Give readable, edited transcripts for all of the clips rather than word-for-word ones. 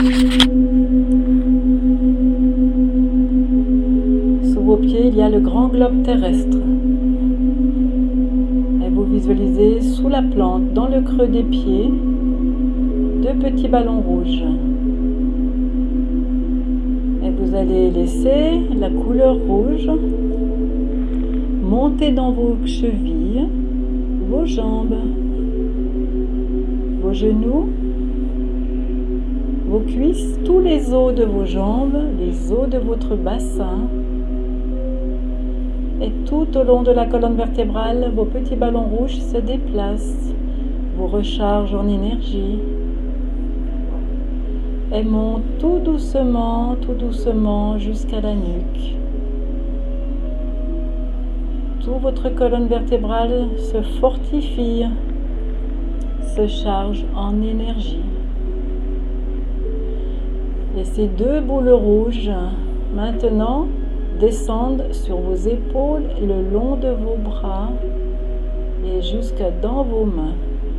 Sous vos pieds, il y a le grand globe terrestre. Et vous visualisez sous la plante, dans le creux des pieds, deux petits ballons rouges. Et vous allez laisser la couleur rouge monter dans vos chevilles, vos jambes, vos genoux, vos cuisses, tous les os de vos jambes, les os de votre bassin. Et tout au long de la colonne vertébrale, vos petits ballons rouges se déplacent, vous rechargent en énergie et montent tout doucement jusqu'à la nuque. Toute votre colonne vertébrale se fortifie, se charge en énergie. Et ces deux boules rouges, maintenant, descendent sur vos épaules et le long de vos bras et jusque dans vos mains.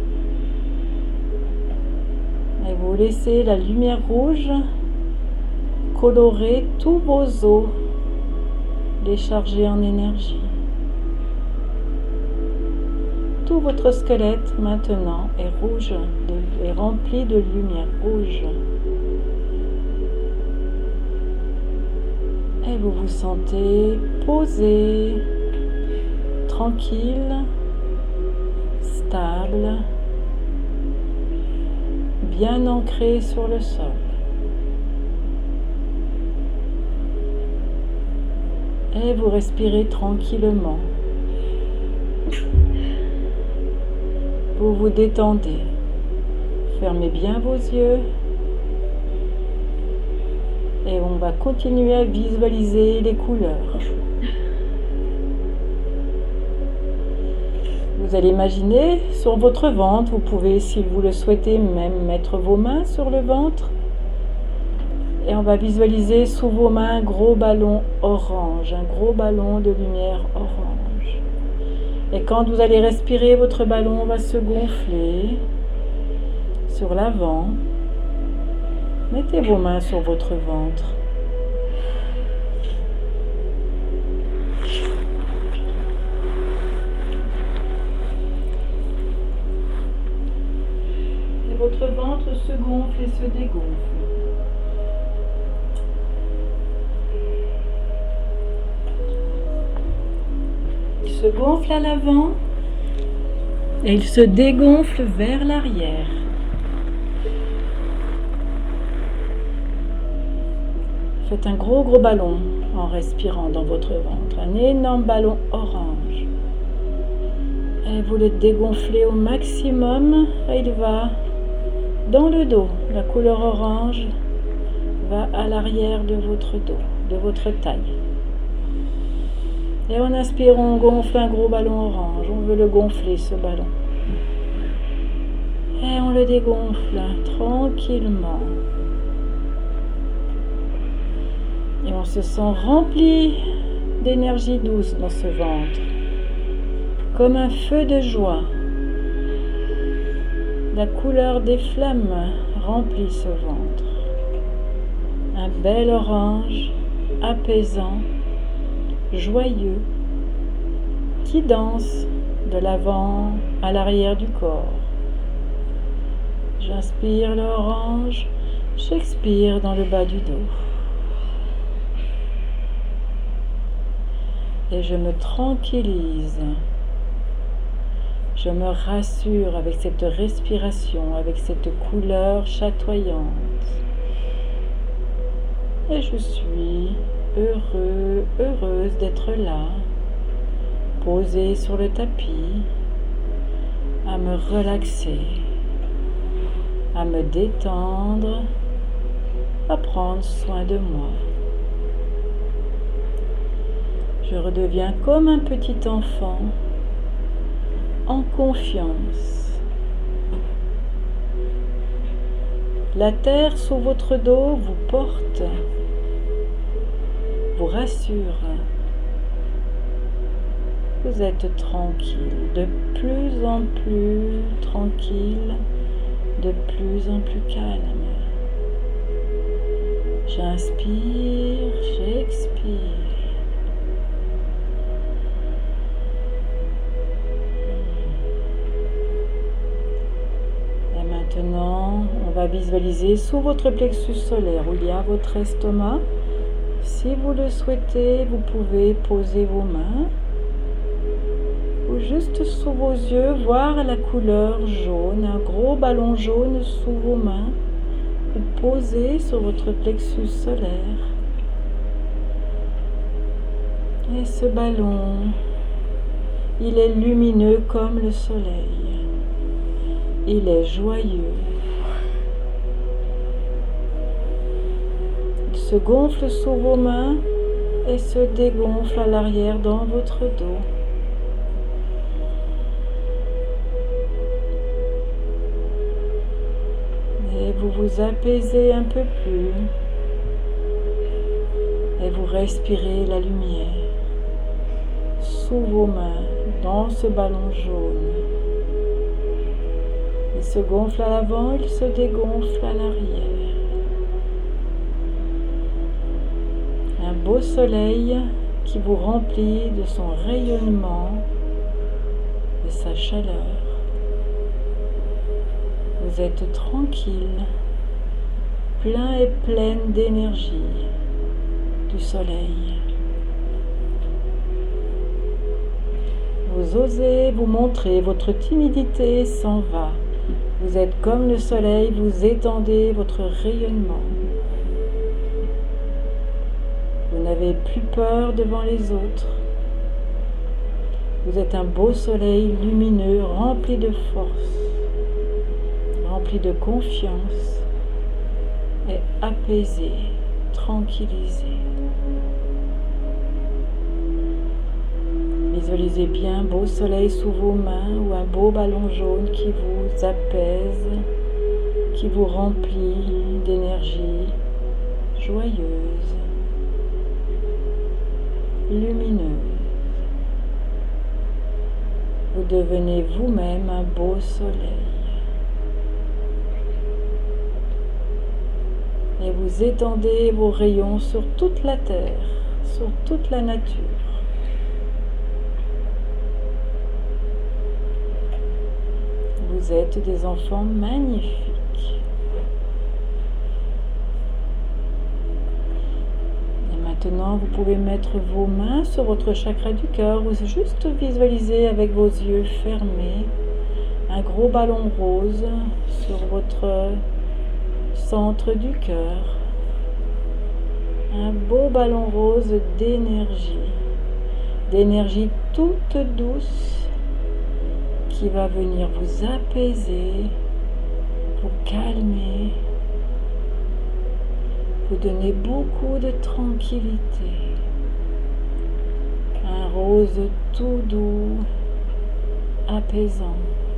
Et vous laissez la lumière rouge colorer tous vos os, les charger en énergie. Tout votre squelette maintenant est rouge, est rempli de lumière rouge. Et vous vous sentez posé, tranquille, stable, bien ancré sur le sol. Et vous respirez tranquillement. Vous vous détendez. Fermez bien vos yeux. Et on va continuer à visualiser les couleurs. Vous allez imaginer sur votre ventre, vous pouvez, si vous le souhaitez, même mettre vos mains sur le ventre. Et on va visualiser sous vos mains un gros ballon orange, un gros ballon de lumière orange. Et quand vous allez respirer, votre ballon va se gonfler sur l'avant. Mettez vos mains sur votre ventre. Et votre ventre se gonfle et se dégonfle. Il se gonfle à l'avant et il se dégonfle vers l'arrière. Faites un gros ballon en respirant dans votre ventre, un énorme ballon orange. Et vous le dégonflez au maximum et il va dans le dos. La couleur orange va à l'arrière de votre dos, de votre taille. Et en inspirant, on gonfle un gros ballon orange. On veut le gonfler, ce ballon. Et on le dégonfle tranquillement. Et on se sent rempli d'énergie douce dans ce ventre, comme un feu de joie. La couleur des flammes remplit ce ventre. Un bel orange, apaisant, joyeux, qui danse de l'avant à l'arrière du corps. J'inspire l'orange, j'expire dans le bas du dos. Et je me tranquillise, je me rassure avec cette respiration, avec cette couleur chatoyante. Et je suis heureuse d'être là, posée sur le tapis, à me relaxer, à me détendre, à prendre soin de moi. Je redeviens comme un petit enfant, en confiance. La terre sous votre dos vous porte, vous rassure. Vous êtes tranquille, de plus en plus tranquille, de plus en plus calme. J'inspire, j'expire. Et maintenant, on va visualiser sous votre plexus solaire où il y a votre estomac. Si vous le souhaitez, vous pouvez poser vos mains ou juste sous vos yeux, voir la couleur jaune, un gros ballon jaune sous vos mains. Vous posez sur votre plexus solaire. Et ce ballon, il est lumineux comme le soleil. Il est joyeux. Il se gonfle sous vos mains et se dégonfle à l'arrière dans votre dos. Et vous vous apaisez un peu plus. Et vous respirez la lumière sous vos mains, dans ce ballon jaune. Il se gonfle à l'avant, il se dégonfle à l'arrière. Un beau soleil qui vous remplit de son rayonnement, de sa chaleur. Vous êtes tranquille, plein et pleine d'énergie du soleil. Vous osez vous montrer, votre timidité s'en va. Vous êtes comme le soleil, vous étendez votre rayonnement. Vous n'avez plus peur devant les autres. Vous êtes un beau soleil lumineux, rempli de force, rempli de confiance et apaisé, tranquillisé. Visualisez bien un beau soleil sous vos mains ou un beau ballon jaune qui vous apaise, qui vous remplit d'énergie joyeuse, lumineuse. Vous devenez vous-même un beau soleil. Et vous étendez vos rayons sur toute la terre, sur toute la nature. Vous êtes des enfants magnifiques. Et maintenant, vous pouvez mettre vos mains sur votre chakra du cœur ou juste visualiser avec vos yeux fermés un gros ballon rose sur votre centre du cœur. Un beau ballon rose d'énergie toute douce, qui va venir vous apaiser, vous calmer, vous donner beaucoup de tranquillité. Un rose tout doux, apaisant.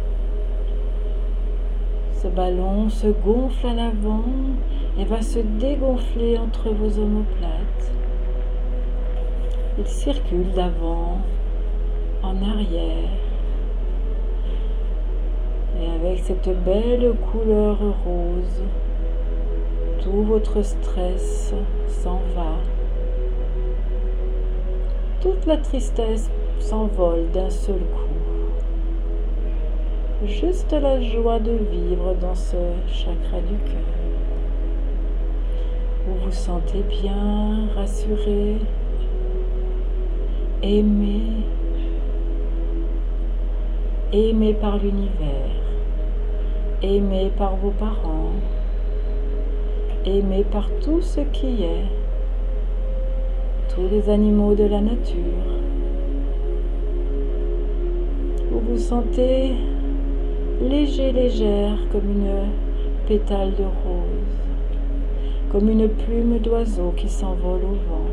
Ce ballon se gonfle à l'avant et va se dégonfler entre vos omoplates. Il circule d'avant en arrière. Et avec cette belle couleur rose, tout votre stress s'en va. Toute la tristesse s'envole d'un seul coup. Juste la joie de vivre dans ce chakra du cœur. Vous vous sentez bien, rassuré, aimé par l'univers. Aimé par vos parents, aimé par tout ce qui est, tous les animaux de la nature. Vous vous sentez léger, légère comme une pétale de rose, comme une plume d'oiseau qui s'envole au vent.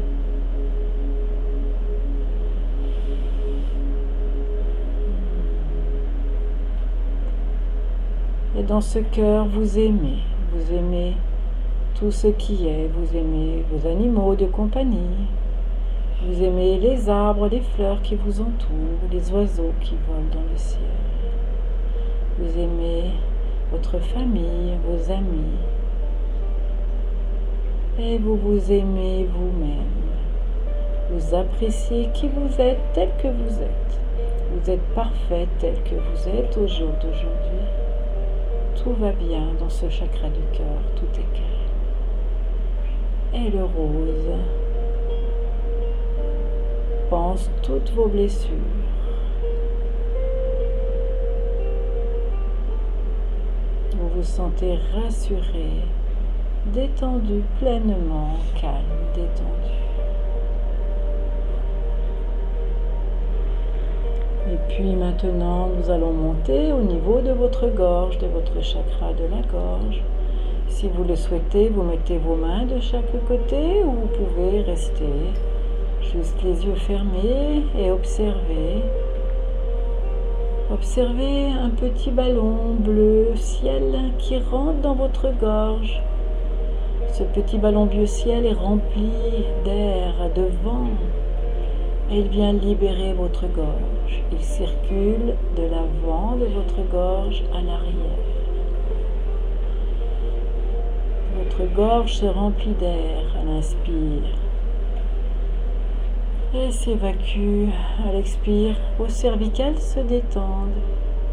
Et dans ce cœur, vous aimez tout ce qui est, vous aimez vos animaux de compagnie, vous aimez les arbres, les fleurs qui vous entourent, les oiseaux qui volent dans le ciel. Vous aimez votre famille, vos amis. Et vous vous aimez vous-même. Vous appréciez qui vous êtes tel que vous êtes. Vous êtes parfait tel que vous êtes au jour d'aujourd'hui. Tout va bien dans ce chakra du cœur, tout est calme. Et le rose pense toutes vos blessures. Vous vous sentez rassuré, détendu, pleinement calme, détendu. Et puis maintenant, nous allons monter au niveau de votre gorge, de votre chakra de la gorge. Si vous le souhaitez, vous mettez vos mains de chaque côté ou vous pouvez rester juste les yeux fermés et observer. Observez un petit ballon bleu ciel qui rentre dans votre gorge. Ce petit ballon bleu ciel est rempli d'air, de vent. Et il vient libérer votre gorge. Il circule de l'avant de votre gorge à l'arrière. Votre gorge se remplit d'air à l'inspire et s'évacue à l'expire. Vos cervicales se détendent.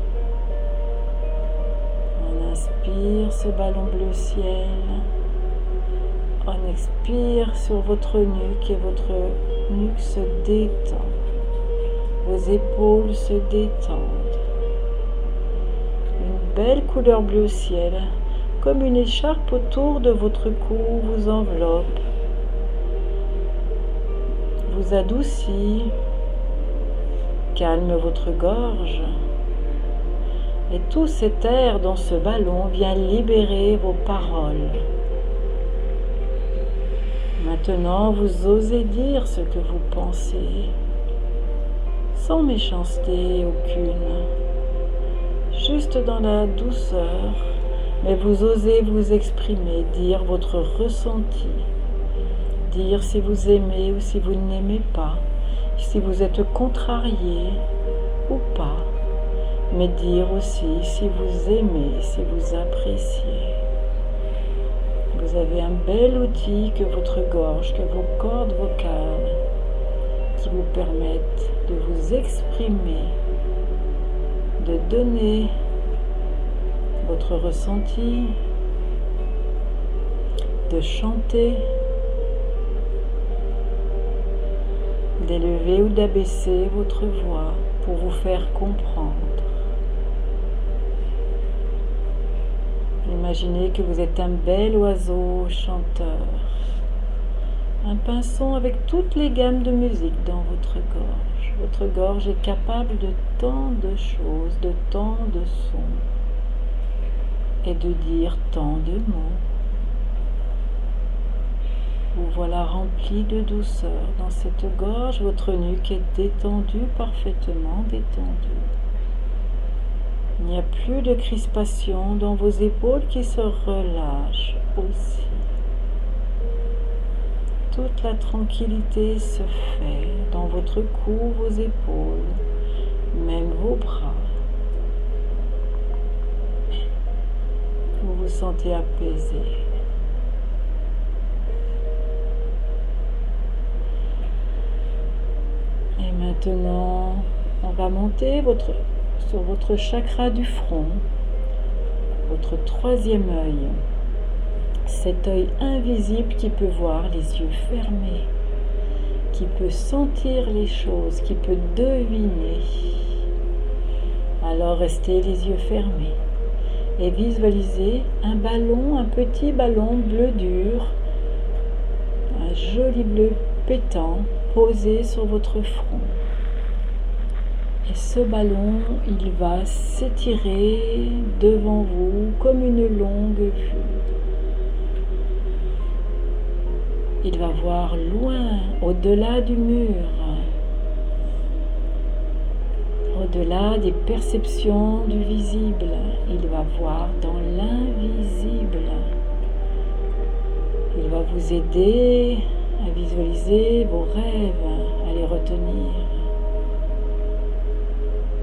On inspire ce ballon bleu ciel. On expire sur votre nuque et votre nuque se détend. Vos épaules se détendent. Une belle couleur bleu ciel, comme une écharpe autour de votre cou, vous enveloppe, vous adoucit, calme votre gorge. Et tout cet air dans ce ballon vient libérer vos paroles. Maintenant, vous osez dire ce que vous pensez, sans méchanceté aucune, juste dans la douceur, mais vous osez vous exprimer, dire votre ressenti, dire si vous aimez ou si vous n'aimez pas, si vous êtes contrarié ou pas, mais dire aussi si vous aimez, si vous appréciez. Vous avez un bel outil que votre gorge, que vos cordes vocales, qui vous permettent de vous exprimer, de donner votre ressenti, de chanter, d'élever ou d'abaisser votre voix pour vous faire comprendre. Imaginez que vous êtes un bel oiseau chanteur, un pinson avec toutes les gammes de musique dans votre gorge. Votre gorge est capable de tant de choses, de tant de sons et de dire tant de mots. Vous voilà rempli de douceur. Dans cette gorge, votre nuque est détendue, parfaitement détendue. Il n'y a plus de crispation dans vos épaules qui se relâchent aussi. Toute la tranquillité se fait dans votre cou, vos épaules, même vos bras. Vous vous sentez apaisé. Et maintenant, on va monter sur votre chakra du front, votre troisième œil. Cet œil invisible qui peut voir les yeux fermés, qui peut sentir les choses, qui peut deviner. Alors restez les yeux fermés et visualisez un ballon, un petit ballon bleu dur, un joli bleu pétant posé sur votre front. Et ce ballon, il va s'étirer devant vous comme une longue vue. Il va voir loin, au-delà du mur, au-delà des perceptions du visible. Il va voir dans l'invisible. Il va vous aider à visualiser vos rêves, à les retenir.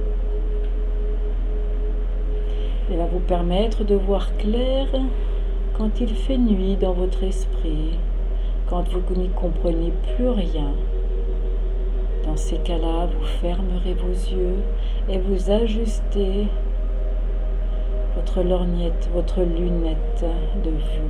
Il va vous permettre de voir clair Quand il fait nuit dans votre esprit, quand vous n'y comprenez plus rien, dans ces cas-là, vous fermerez vos yeux et vous ajustez votre lorgnette, votre lunette de vue.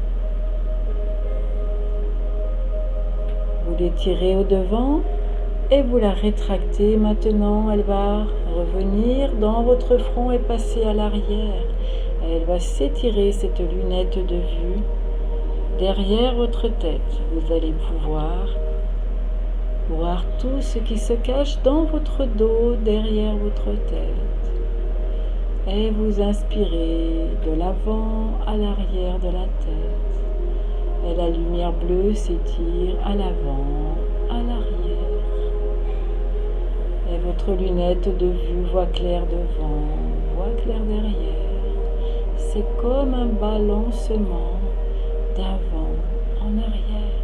Vous l'étirez au devant et vous la rétractez. Maintenant, elle va revenir dans votre front et passer à l'arrière. Elle va s'étirer, cette lunette de vue, derrière votre tête. Vous allez pouvoir voir tout ce qui se cache dans votre dos, derrière votre tête. Et vous inspirez de l'avant à l'arrière de la tête. Et la lumière bleue s'étire à l'avant, à l'arrière. Et votre lunette de vue voit clair devant, voit clair derrière. C'est comme un balancement d'avant en arrière.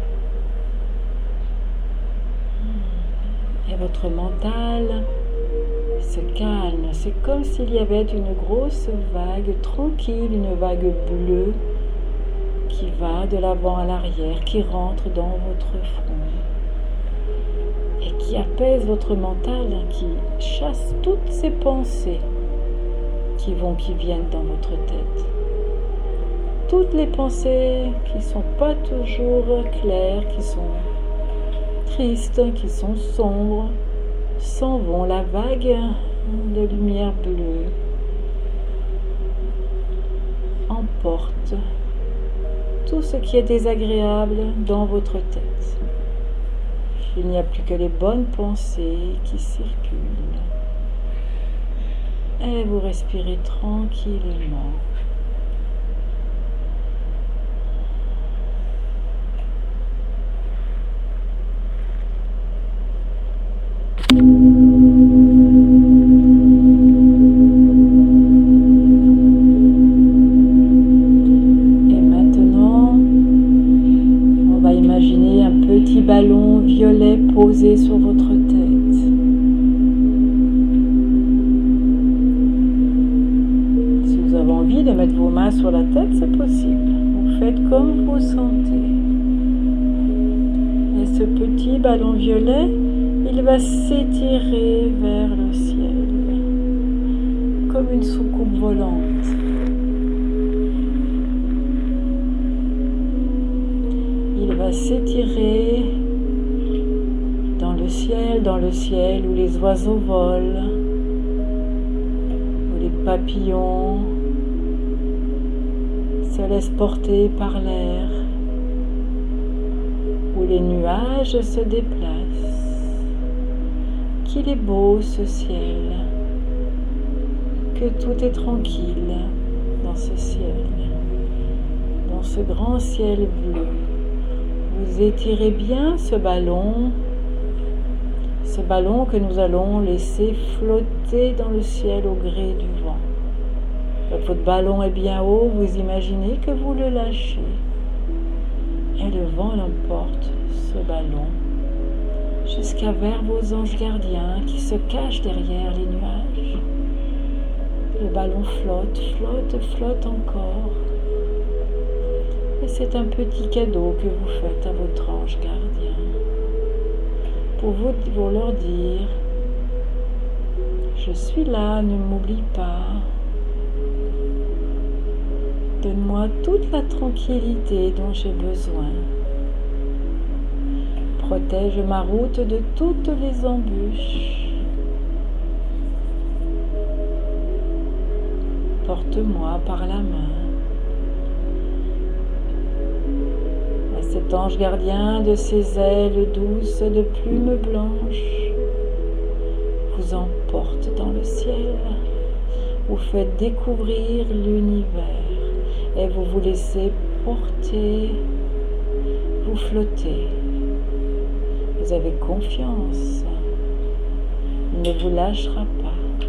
Et votre mental se calme. C'est comme s'il y avait une grosse vague tranquille, une vague bleue qui va de l'avant à l'arrière, qui rentre dans votre front et qui apaise votre mental, qui chasse toutes ces pensées qui viennent dans votre tête. Toutes les pensées qui ne sont pas toujours claires, qui sont tristes, qui sont sombres, s'en vont. La vague de lumière bleue emporte tout ce qui est désagréable dans votre tête. Il n'y a plus que les bonnes pensées qui circulent. Et vous respirez tranquillement. Ballon violet posé sur votre tête. Si vous avez envie de mettre vos mains sur la tête, c'est possible. Vous faites comme vous sentez. Et ce petit ballon violet, il va s'étirer vers le ciel, comme une soucoupe volante. Il va s'étirer dans le ciel où les oiseaux volent, où les papillons se laissent porter par l'air, où les nuages se déplacent. Qu'il est beau ce ciel, que tout est tranquille dans ce ciel, dans ce grand ciel bleu. Vous étirez bien ce ballon que nous allons laisser flotter dans le ciel au gré du vent. Quand votre ballon est bien haut, vous imaginez que vous le lâchez. Et le vent l'emporte, ce ballon, jusqu'à vers vos anges gardiens qui se cachent derrière les nuages. Le ballon flotte, flotte, flotte encore. Et c'est un petit cadeau que vous faites à votre ange gardien pour leur dire « Je suis là, ne m'oublie pas. Donne-moi toute la tranquillité dont j'ai besoin. Protège ma route de toutes les embûches. Porte-moi par la main. » Cet ange gardien de ses ailes douces de plumes blanches vous emporte dans le ciel, vous fait découvrir l'univers et vous vous laissez porter, vous flottez. Vous avez confiance, il ne vous lâchera pas.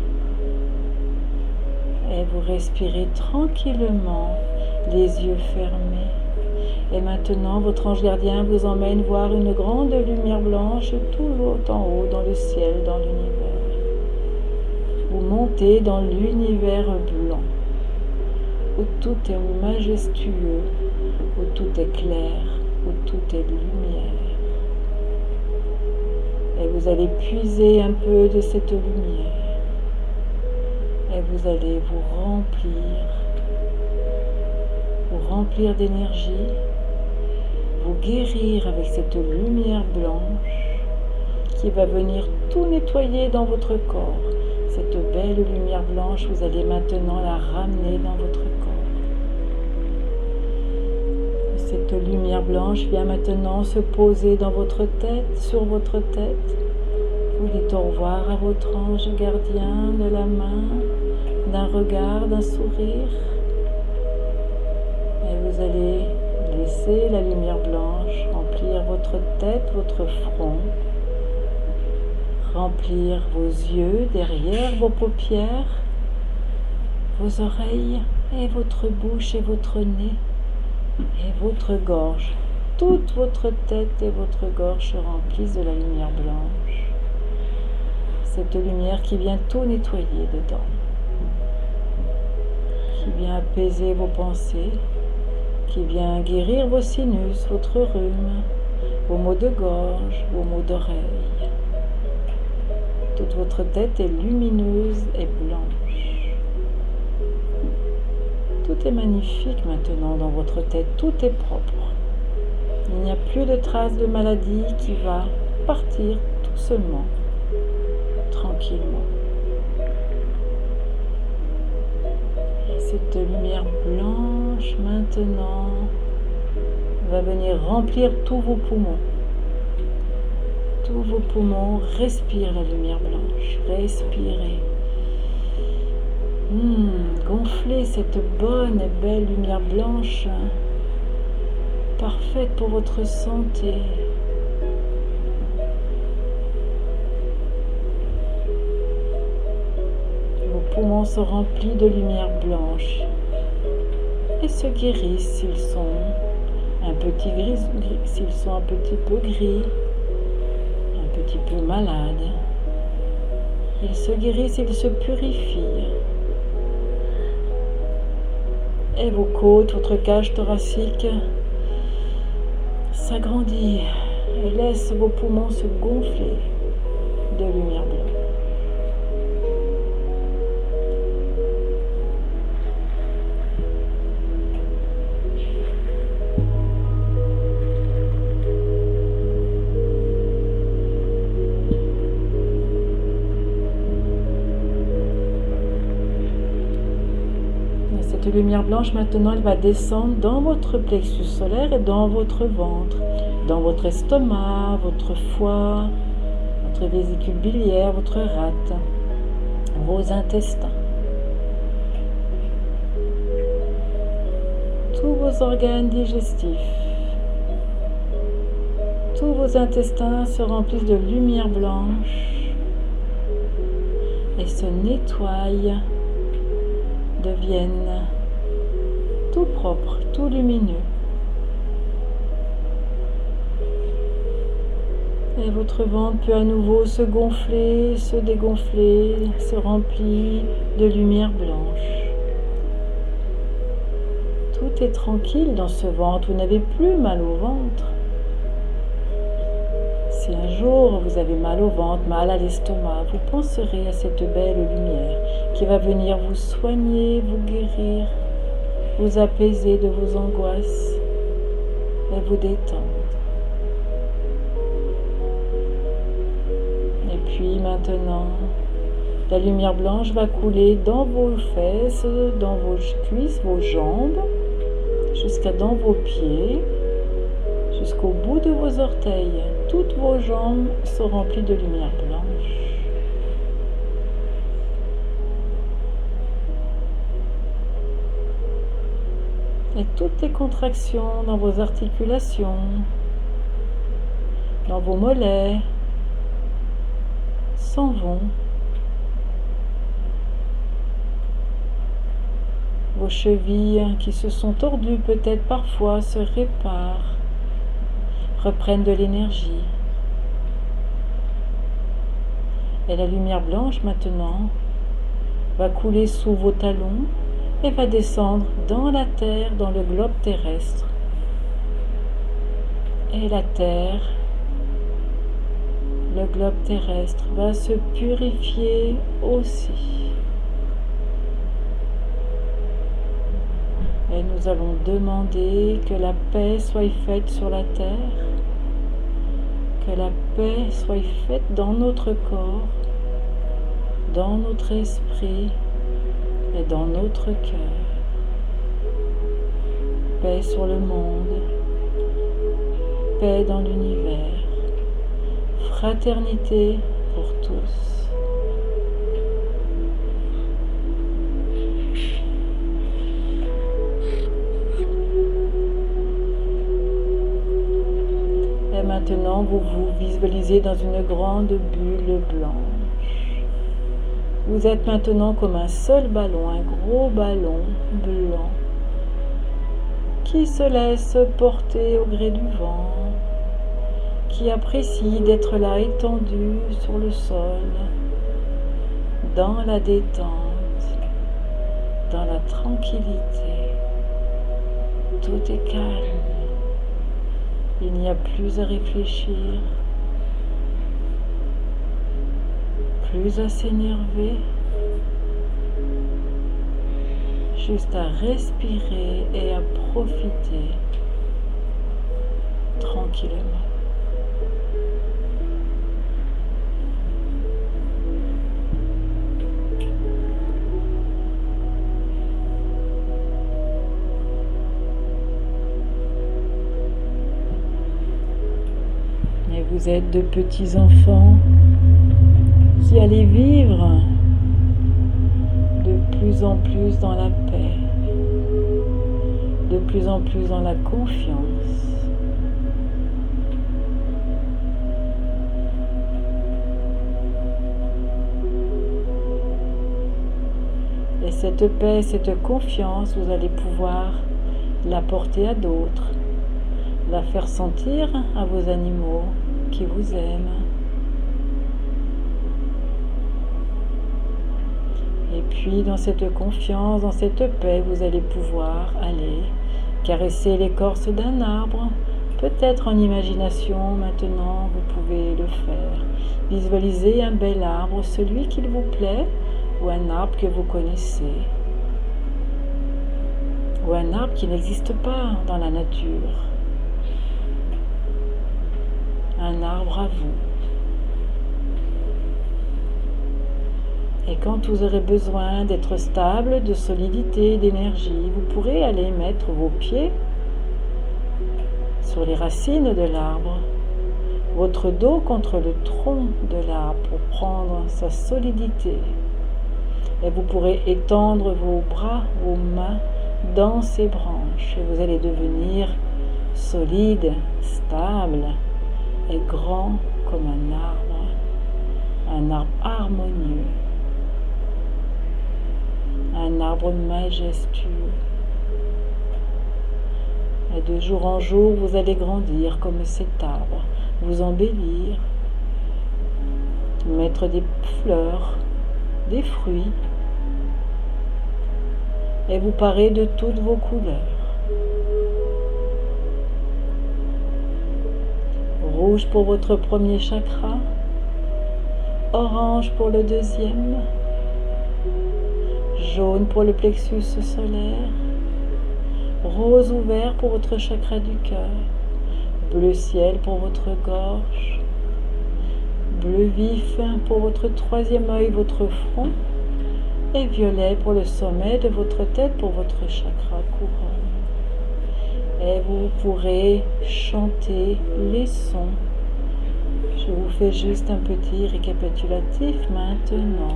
Et vous respirez tranquillement, les yeux fermés. Et maintenant, votre ange gardien vous emmène voir une grande lumière blanche tout en haut dans le ciel, dans l'univers. Vous montez dans l'univers blanc, où tout est majestueux, où tout est clair, où tout est lumière. Et vous allez puiser un peu de cette lumière. Et vous allez vous remplir d'énergie, vous guérir avec cette lumière blanche qui va venir tout nettoyer dans votre corps. Cette belle lumière blanche, vous allez maintenant la ramener dans votre corps. Cette lumière blanche vient maintenant se poser dans votre tête, sur votre tête. Vous dites au revoir à votre ange gardien de la main, d'un regard, d'un sourire. Et vous allez laisser la lumière blanche remplir votre tête, votre front, remplir vos yeux derrière vos paupières, vos oreilles et votre bouche et votre nez et votre gorge. Toute votre tête et votre gorge se remplissent de la lumière blanche. Cette lumière qui vient tout nettoyer dedans, qui vient apaiser vos pensées, qui vient guérir vos sinus, votre rhume, vos maux de gorge, vos maux d'oreille. Toute votre tête est lumineuse et blanche. Tout est magnifique maintenant dans votre tête, tout est propre. Il n'y a plus de traces de maladie qui va partir tout seulement, tranquillement. Et cette lumière blanche maintenant va venir remplir tous vos poumons. Tous vos poumons respirent la lumière blanche. Respirez. Gonflez cette bonne et belle lumière blanche, parfaite pour votre santé. Vos poumons sont remplis de lumière blanche et se guérissent s'ils sont un petit gris, s'ils sont un petit peu gris, un petit peu malades. Ils se guérissent, ils se purifient. Et vos côtes, votre cage thoracique s'agrandit et laisse vos poumons se gonfler de lumière blanche. Cette lumière blanche, maintenant, elle va descendre dans votre plexus solaire et dans votre ventre, dans votre estomac, votre foie, votre vésicule biliaire, votre rate, vos intestins. Tous vos organes digestifs, tous vos intestins se remplissent de lumière blanche et se nettoient, deviennent tout propres, tout lumineux. Et votre ventre peut à nouveau se gonfler, se dégonfler, se remplit de lumière blanche. Tout est tranquille dans ce ventre, vous n'avez plus mal au ventre. Si un jour vous avez mal au ventre, mal à l'estomac, vous penserez à cette belle lumière qui va venir vous soigner, vous guérir, vous apaiser de vos angoisses et vous détendre. Et puis maintenant, la lumière blanche va couler dans vos fesses, dans vos cuisses, vos jambes, jusqu'à dans vos pieds, jusqu'au bout de vos orteils. Toutes vos jambes sont remplies de lumière blanche. Et toutes les contractions dans vos articulations, dans vos mollets, s'en vont. Vos chevilles qui se sont tordues peut-être parfois se réparent, reprennent de l'énergie. Et la lumière blanche maintenant va couler sous vos talons, et va descendre dans la Terre, dans le globe terrestre. Et la Terre, le globe terrestre, va se purifier aussi. Et nous allons demander que la paix soit faite sur la Terre, que la paix soit faite dans notre corps, dans notre esprit et dans notre cœur. Paix sur le monde, paix dans l'univers, fraternité pour tous. Et maintenant, vous vous visualisez dans une grande bulle blanche. Vous êtes maintenant comme un seul ballon, un gros ballon blanc qui se laisse porter au gré du vent, qui apprécie d'être là étendu sur le sol, dans la détente, dans la tranquillité. Tout est calme. Il n'y a plus à réfléchir, plus à s'énerver, juste à respirer et à profiter tranquillement. Et vous êtes de petits enfants qui allez vivre de plus en plus dans la paix, de plus en plus dans la confiance. Et cette paix, cette confiance, vous allez pouvoir la porter à d'autres, la faire sentir à vos animaux qui vous aiment. Et puis dans cette confiance, dans cette paix, vous allez pouvoir aller caresser l'écorce d'un arbre. Peut-être en imagination, maintenant, vous pouvez le faire. Visualisez un bel arbre, celui qu'il vous plaît, ou un arbre que vous connaissez, ou un arbre qui n'existe pas dans la nature. Un arbre à vous. Et quand vous aurez besoin d'être stable, de solidité, d'énergie, vous pourrez aller mettre vos pieds sur les racines de l'arbre, votre dos contre le tronc de l'arbre pour prendre sa solidité. Et vous pourrez étendre vos bras, vos mains dans ces branches. Et vous allez devenir solide, stable et grand comme un arbre harmonieux. Un arbre majestueux. Et de jour en jour, vous allez grandir comme cet arbre, vous embellir, mettre des fleurs, des fruits, et vous parer de toutes vos couleurs. Rouge pour votre premier chakra, orange pour le deuxième, jaune pour le plexus solaire, rose ou vert pour votre chakra du cœur, bleu ciel pour votre gorge, bleu vif pour votre troisième œil, votre front, et violet pour le sommet de votre tête, pour votre chakra couronne. Et vous pourrez chanter les sons. Je vous fais juste un petit récapitulatif maintenant.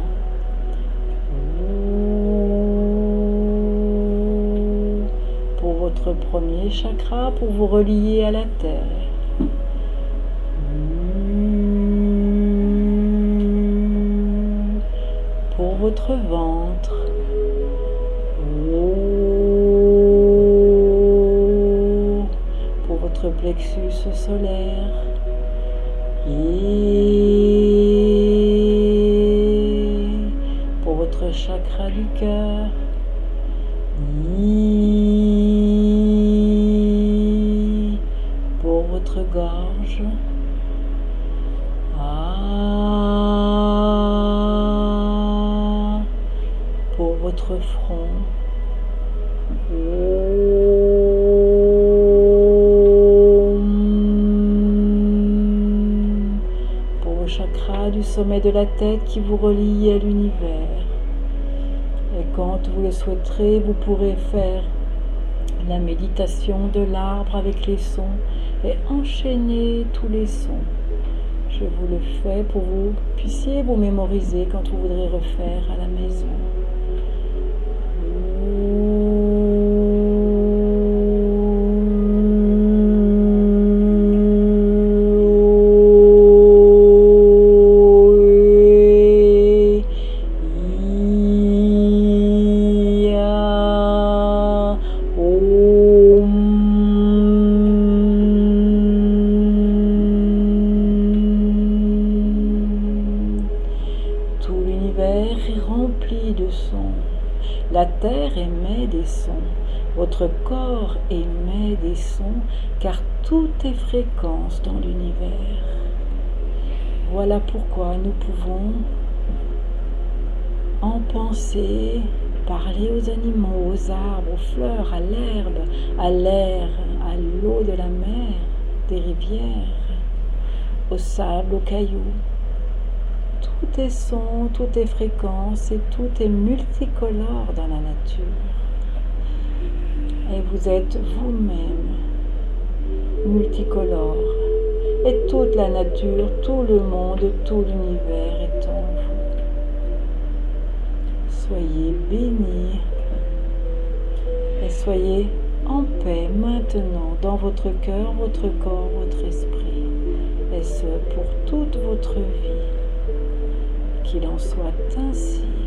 Pour votre premier chakra, pour vous relier à la terre. Pour votre ventre. Pour votre plexus solaire. Pour votre chakra du cœur. gorge. Pour votre front. Pour vos chakras du sommet de la tête qui vous relient à l'univers. Et quand vous le souhaiterez, vous pourrez faire la méditation de l'arbre avec les sons et enchaîner tous les sons. Je vous le fais pour que vous puissiez vous mémoriser quand vous voudrez refaire à la maison. La terre émet des sons, votre corps émet des sons, car tout est fréquence dans l'univers. Voilà pourquoi nous pouvons en penser, parler aux animaux, aux arbres, aux fleurs, à l'herbe, à l'air, à l'eau de la mer, des rivières, au sable, aux cailloux. Tout est son, tout est fréquence et tout est multicolore dans la nature. Et vous êtes vous-même multicolore. Et toute la nature, tout le monde, tout l'univers est en vous. Soyez bénis et soyez en paix maintenant dans votre cœur, votre corps, votre esprit. Et ce pour toute votre vie. Qu'il en soit ainsi.